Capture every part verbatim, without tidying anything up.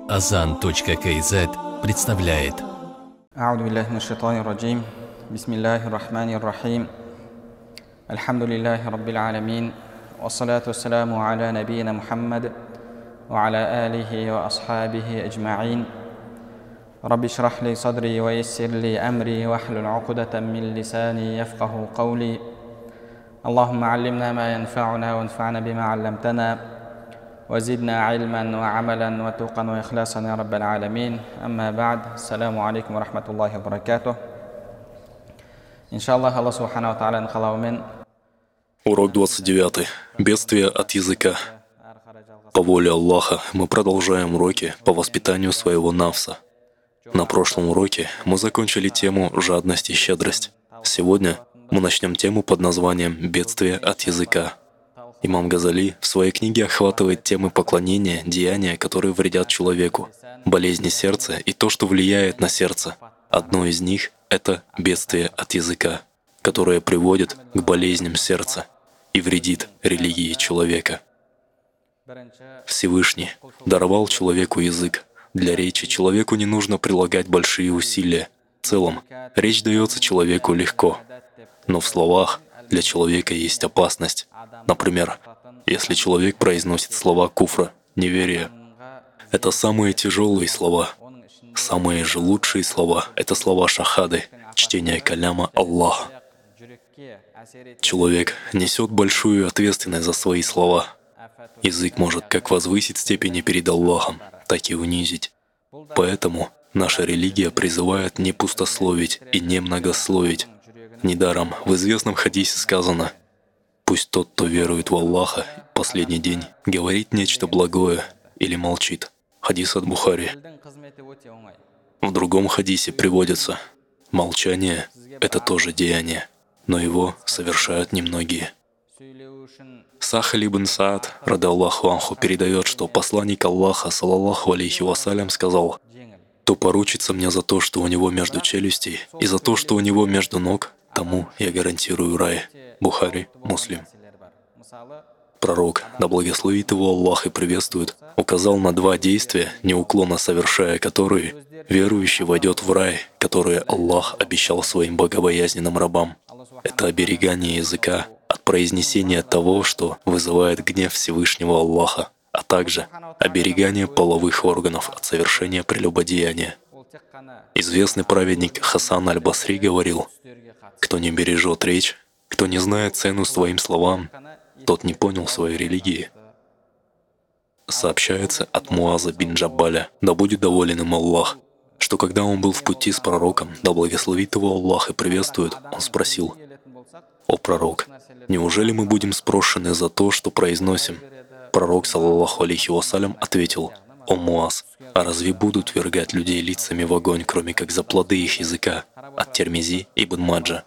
азан точка кз представляет. أعوذ بالله من الشيطان الرجيم بسم الله الرحمن الرحيم الحمد لله رب العالمين والصلاة والسلام على نبينا محمد وعلى آله وأصحابه أجمعين رب اشرح لي صدري ويسر لي أمري واحلل عقدة من لساني يفقه قولي اللهم علمنا ما ينفعنا وانفعنا بما علمتنا وزدنا علما وعملا وتقا وإخلاصا يا رب العالمين. أما بعد. السلام عليكم ورحمة الله وبركاته. Иншаллах, Аллах Субхану ва Тааляның қалауымен. Урок двадцать девять. Бедствие от языка. По воле Аллаха мы продолжаем уроки по воспитанию своего нафса. На прошлом уроке мы закончили тему «Жадность и щедрость». Сегодня мы начнем тему под названием «Бедствие от языка». Имам Газали в своей книге охватывает темы поклонения, деяния, которые вредят человеку, болезни сердца и то, что влияет на сердце. Одно из них — это бедствие от языка, которое приводит к болезням сердца и вредит религии человека. Всевышний даровал человеку язык. Для речи человеку не нужно прилагать большие усилия. В целом, речь дается человеку легко. Но в словах для человека есть опасность. Например, если человек произносит слова куфра, неверия, это самые тяжелые слова. Самые же лучшие слова — это слова шахады, чтение каляма Аллаха. Человек несет большую ответственность за свои слова. Язык может как возвысить степени перед Аллахом, так и унизить. Поэтому наша религия призывает не пустословить и не многословить. Недаром в известном хадисе сказано: «Пусть тот, кто верует в Аллаха, последний день, говорит нечто благое или молчит». Хадис от Бухари. В другом хадисе приводится: «Молчание — это тоже деяние, но его совершают немногие». Сахаль ибн Саад, рады Аллаху анху, передает, что посланник Аллаха, саллаллаху алейхи вассалям, сказал: «Кто поручится мне за то, что у него между челюстей, и за то, что у него между ног, тому я гарантирую рай». Бухари, Муслим. Пророк, да благословит его Аллах и приветствует, указал на два действия, неуклонно совершая которые, верующий войдет в рай, которые Аллах обещал своим богобоязненным рабам. Это оберегание языка от произнесения того, что вызывает гнев Всевышнего Аллаха, а также оберегание половых органов от совершения прелюбодеяния. Известный праведник Хасан аль-Басри говорил: «Кто не бережет речь, кто не знает цену своим словам, тот не понял своей религии». Сообщается от Муаза бин Джабаля, да будет доволен им Аллах, что когда он был в пути с пророком, да благословит его Аллах и приветствует, он спросил: «О пророк, неужели мы будем спрошены за то, что произносим?» Пророк, саллаллаху алейхи вассалям, ответил: «О Муаз, а разве будут вергать людей лицами в огонь, кроме как за плоды их языка?» От Тирмизи ибн Маджа.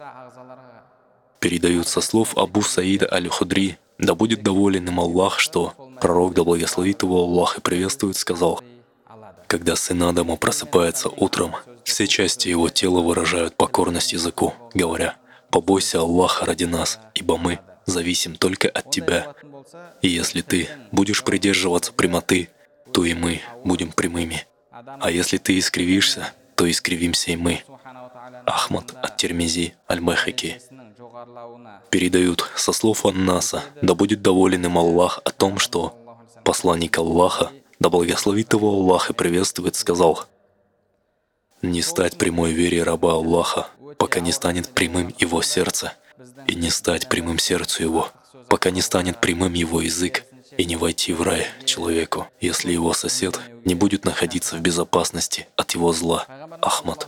Передают со слов Абу Саида аль-Худри, да будет доволен им Аллах, что пророк, да благословит его Аллах и приветствует, сказал: «Когда сын Адама просыпается утром, все части его тела выражают покорность языку, говоря: побойся Аллаха ради нас, ибо мы зависим только от Тебя. И если Ты будешь придерживаться прямоты, то и мы будем прямыми. А если Ты искривишься, то искривимся и мы». Ахмад ат-Тирмизи аль-Байхаки. Передают со слов Ан-Наса, да будет доволен им Аллах, о том, что посланник Аллаха, да благословит его Аллах и приветствует, сказал: «Не стать прямой вере раба Аллаха, пока не станет прямым его сердце, и не стать прямым сердцу его, пока не станет прямым его язык, и не войти в рай человеку, если его сосед не будет находиться в безопасности от его зла». Ахмад.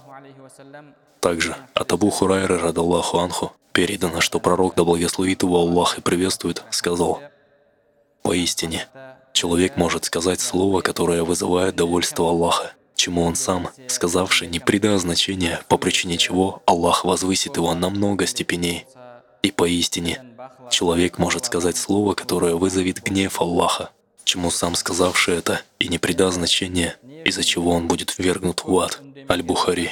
Также от Абу Хурайры, рады Аллаху анху, передано, что пророк, да благословит его Аллах и приветствует, сказал: «Поистине, человек может сказать слово, которое вызывает довольство Аллаха, чему он сам, сказавший, не придаст значения, по причине чего Аллах возвысит его на много степеней. И поистине, человек может сказать слово, которое вызовет гнев Аллаха, чему сам сказавший это и не придаст значения, из-за чего он будет ввергнут в ад». Аль-Бухари.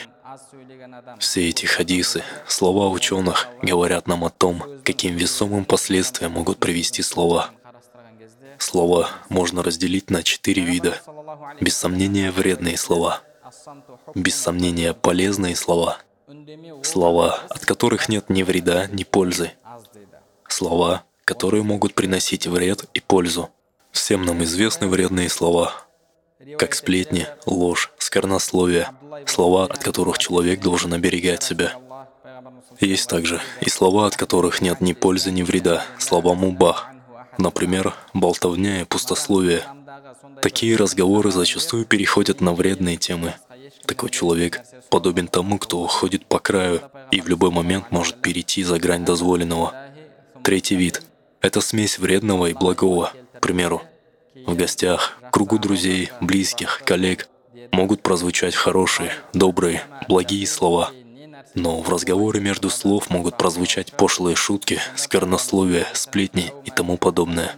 Все эти хадисы, слова ученых, говорят нам о том, каким весомым последствиям могут привести слова. Слова можно разделить на четыре вида. Без сомнения, вредные слова. Без сомнения, полезные слова. Слова, от которых нет ни вреда, ни пользы. Слова, которые могут приносить вред и пользу. Всем нам известны вредные слова, как сплетни, ложь, сквернословие, слова, от которых человек должен оберегать себя. Есть также и слова, от которых нет ни пользы, ни вреда, слова мубах, например, болтовня и пустословие. Такие разговоры зачастую переходят на вредные темы. Такой человек подобен тому, кто ходит по краю и в любой момент может перейти за грань дозволенного. Третий вид — это смесь вредного и благого. К примеру, в гостях, в кругу друзей, близких, коллег могут прозвучать хорошие, добрые, благие слова. Но в разговоре между слов могут прозвучать пошлые шутки, сквернословие, сплетни и тому подобное.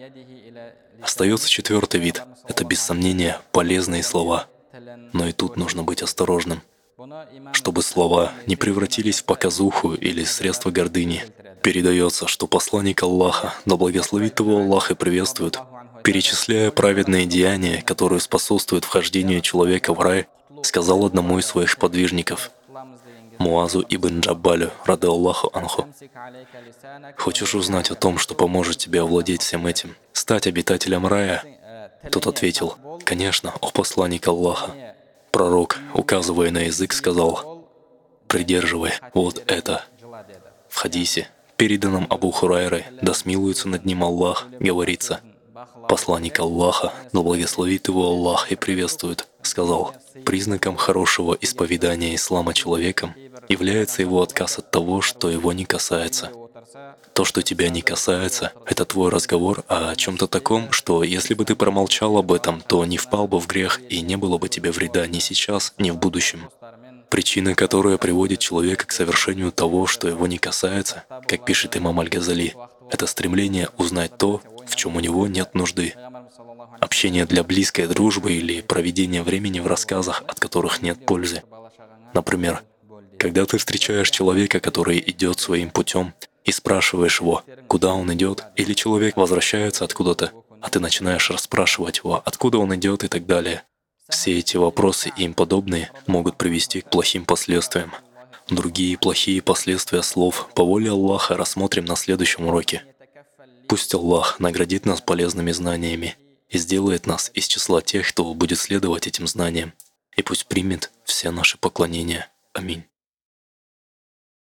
Остается четвертый вид — это без сомнения полезные слова. Но и тут нужно быть осторожным, чтобы слова не превратились в показуху или средство гордыни. Передается, что посланник Аллаха, да благословит его Аллах и приветствует, перечисляя праведные деяния, которые способствуют вхождению человека в рай, сказал одному из своих подвижников, Муазу ибн Джаббалю, рады Аллаху анху: «Хочешь узнать о том, что поможет тебе овладеть всем этим, стать обитателем рая?» Тот ответил: «Конечно, о посланник Аллаха». Пророк, указывая на язык, сказал: «Придерживай вот это». В хадисе, переданном Абу Хурайрой, да смилуется над ним Аллах, говорится: посланник Аллаха, да благословит его Аллах и приветствует, сказал: признаком хорошего исповедания ислама человеком является его отказ от того, что его не касается. То, что тебя не касается, это твой разговор о чем-то таком, что если бы ты промолчал об этом, то не впал бы в грех и не было бы тебе вреда ни сейчас, ни в будущем. Причина, которая приводит человека к совершению того, что его не касается, как пишет имам Аль-Газали, это стремление узнать то, в чем у него нет нужды. Общение для близкой дружбы или проведение времени в рассказах, от которых нет пользы. Например, когда ты встречаешь человека, который идет своим путем, и спрашиваешь его, куда он идет, или человек возвращается откуда-то, а ты начинаешь расспрашивать его, откуда он идет и так далее. Все эти вопросы и им подобные могут привести к плохим последствиям. Другие плохие последствия слов по воле Аллаха рассмотрим на следующем уроке. Пусть Аллах наградит нас полезными знаниями и сделает нас из числа тех, кто будет следовать этим знаниям, и пусть примет все наши поклонения. Аминь.